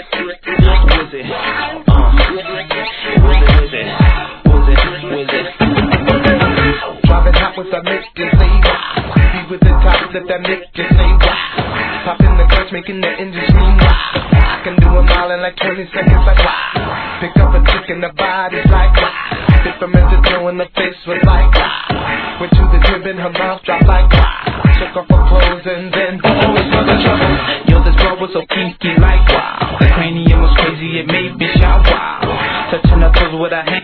Wizard, Wizard. Driving hot with that make you say wow. Be with the top, let that make you say wow. Pop in the clutch, making the engine scream wow. I can do a mile in like 20 seconds, like wow. Pick up a chick in the body's like wow. Dip him into throw in the face was like wow. Went to the crib and her mouth dropped like wow. Took off her clothes and then boom, it's for the trouble. Yo, this bro was so kinky like wow. The cranium was crazy, it made me shout wow. Touching her toes with her hand.